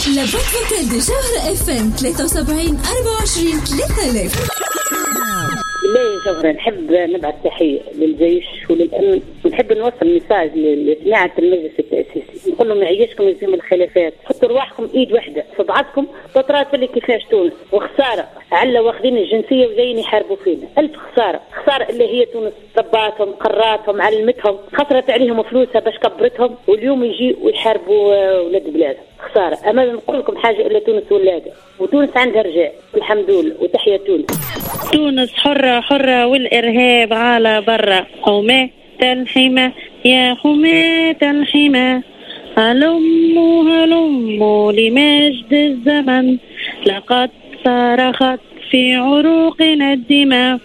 لابد جوهرة FM 73 24 3000. ليه جوهرة نحب نبعث تحية للجيش وللأمن، ونحب نوصل ميساج لجماعة المجلس التأسيسي، نقول لهم يعيشكم يزيم الخلافات، حطوا رواحكم إيد واحدة في بعضكم. تطرات اللي كيفاش تونس وخسارة علا واخدين الجنسية وجايين يحاربوا فينا، ألف خسارة اللي هي تونس رباتهم قراتهم علمتهم، خسرت عليهم فلوسها باش كبرتهم، واليوم يجي ويحاربوا ولاد بلادهم. خسارة. أما نقول لكم حاجة إلا تونس ولادة، وتونس عندها رجال والحمد لله، وتحية تونس. تونس حرة حرة والإرهاب على برا، حماة الحمى يا حماة الحمى، هلموا لمجد الزمن، لقد صرخت في عروقنا الدماء،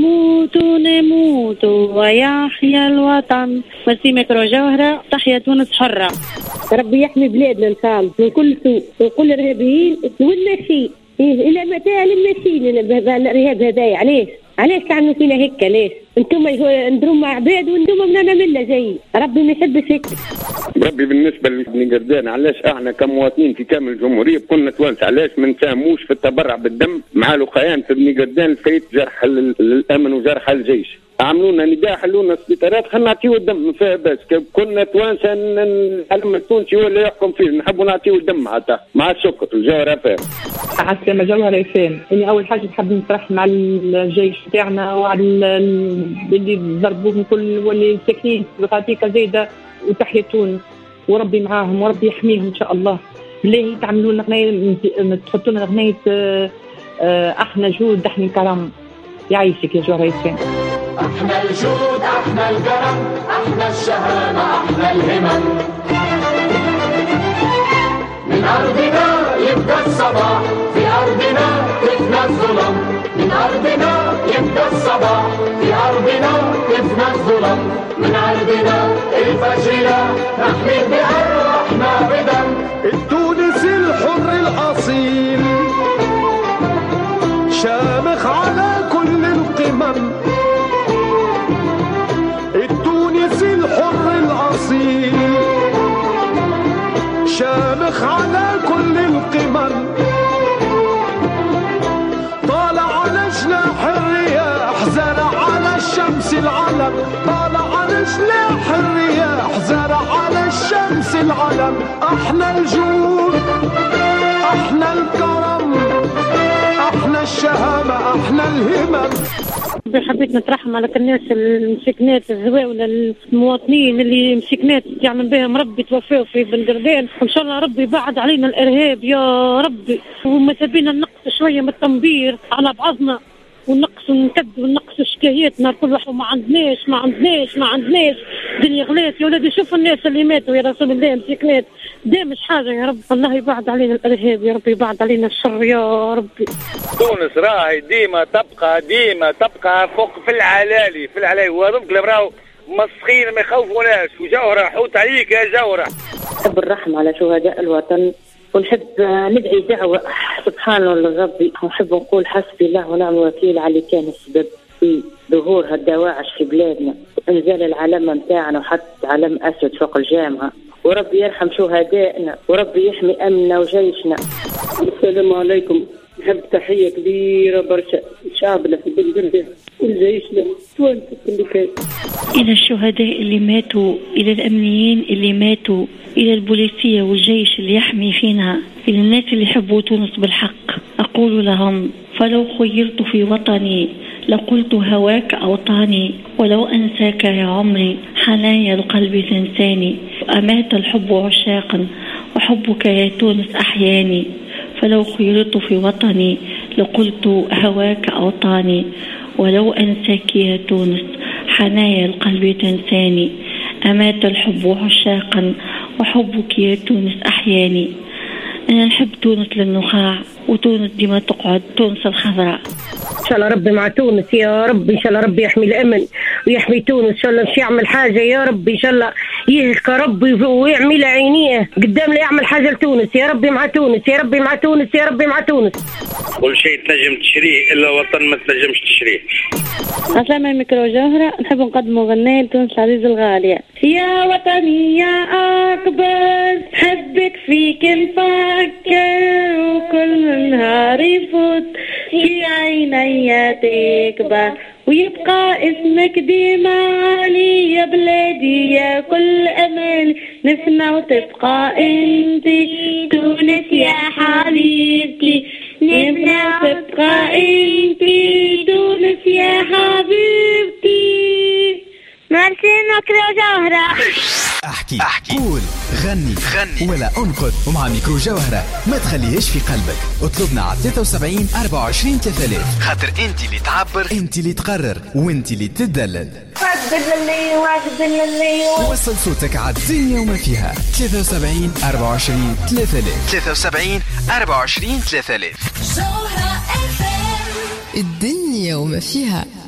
نموت ويحيا الوطن. مرسي ميكرو جوهرة، تحيا تونس حرة. ربي يحمي بلادنا إن شاء الله من كل سوء وكل إرهابيين والناشين. إلى متى للناشين الإرهاب هذايا؟ علاش تعملوا فينا هيك؟ ليش انتم ندروا مع عباد وانتم مننا مله جاي؟ ربي ما يحبش هيك. ربي بالنسبه لبني قردان، علاش احنا كمواطنين في كامل الجمهوريه كنا توانس علاش ما نساهموش في التبرع بالدم مع لقيان في بني قردان لقيت جرح الامن وجرح الجيش؟ عملونا نداء، حلونا السبيطارات، خلينا نعطيو الدم ما فيها باس. كنا توانسه العلم التونسي هو اللي يحكم فيه، نحبوا نعطيو الدم حتى مع الشكر. الجوهرة فهم عسلامة جوهرة فهم. إني أول حاجة نحب نفرح مع الجيش تاعنا وعلى اللي ضربوهم كل واللي ساكنين في غاديكا زايدة، وتحية تونس وربي معاهم وربي يحميهم إن شاء الله. بالله تعملوا لنا غناية، تحطوا لنا غناية احنا جود احنا الكرم. يعيشك يا جوهرة فهم. احنا الجود احنا الكرم احنا الشهامة احنا الهمم، من أرضنا يبدأ الصباح، في أرضنا تفنى الظلم، من أرضنا يبدأ الصباح، في أرضنا تفنى الظلم، من أرضنا الفجر نحمي بأرواحنا بدم. التونسي الحر الأصيل شامخ على كل القمم، التونسي الحر الأصيل شامخ على كل القمم، طالع على جناح الرياح زرع على الشمس العلم، طالع على جناح الرياح زرع على الشمس العلم. احنا الجود احنا الكرم احنا الشهامة احنا الهمم. حبيت نترحم على الناس المسكنات الزواوله المواطنين اللي مسكنات يعمل بهم ربي توفاوا في بن قردان، وان شاء الله ربي بعد علينا الارهاب يا ربي، وما تبينا نقص شويه من التنبير على بعضنا ونقص ونكذب ونقص شكاياتنا كل واحد ما عندناش دنيا غلات يا ولادي. شوفوا الناس اللي ماتوا يا رسول الله مسكنات، ده مش حاجه يا رب. الله يبعد علينا الارهاب يا ربي، يبعد علينا الشر يا ربي. تونس راهي ديما تبقى فوق في العلالي وهذوك اللي راهو مسخين ما يخوفوناش. وجوهرة حوت عليك يا جوهرة. نحب الرحمة على شهداء الوطن، ونحب ندعي دعوة سبحانه لربي، ونحب نقول حسبي الله ونعم الوكيل على اللي كان السبب في ظهور هالدواعش في بلادنا، وانزال العلم متاعنا وحط علم اسود فوق الجامعة. وربي يرحم شهدائنا وربي يحمي امننا وجيشنا. السلام عليكم. نحب تحية كبيرة برشا شعبنا في بن قردان والجيشنا توانسة اللي كان، إلى الشهداء اللي ماتوا، إلى الأمنيين اللي ماتوا، إلى البوليسية والجيش اللي يحمي فينا، إلى الناس اللي يحبوا تونس بالحق. أقول لهم فلو خيرت في وطني لقلت هواك أوطاني، ولو أنساك يا عمري حنايا القلب تنساني، أمات الحب عشاقا وحبك يا تونس أحياني، فلو خيرت في وطني لقلت هواك أوطاني، ولو أنساك يا تونس حنايا القلب تنساني، أمات الحب عشاقا وحبك يا تونس أحياني. أنا نحب تونس للنخاع، وتونس ديما تقعد، تونس الخضراء. إن شاء الله ربي مع تونس يا رب، إن شاء الله ربي يحمي الأمن ويحمي تونس، إن شاء الله مش يعمل حاجة يا رب، إن شاء الله يهلك ربي ويعمل عينيه قدام لا يعمل حاجة لتونس. يا ربي مع تونس، يا ربي مع تونس، يا ربي مع تونس. كل شيء تنجم تشريه إلا وطن ما تنجمش تشريه. أسلام الميكرو جوهرة، نحب نقدم غناية لتونس العزيزة الغالية. يا وطني يا أكبر، حبك فيك نفكر، وكل نهار يفوت في عيني تكبر، ويبقى اسمك ديما علي يا بلادي يا كل أمل، نفنى وتبقى انتي تونس يا حبيبتي، نفنى وتبقى انتي تونس يا حبيبتي. ميرسي ميكرو جوهرة. احكي قول غني ولا انقد، ومع ميكرو جوهرة ما تخليهش في قلبك. اطلبنا على 73 24 3000، خاطر انت اللي تعبر، انت اللي تقرر، وانت اللي تدلل. وصل صوتك على الدنيا وما فيها. 73 24 3000، 73 24 3000. الدنيا وما فيها.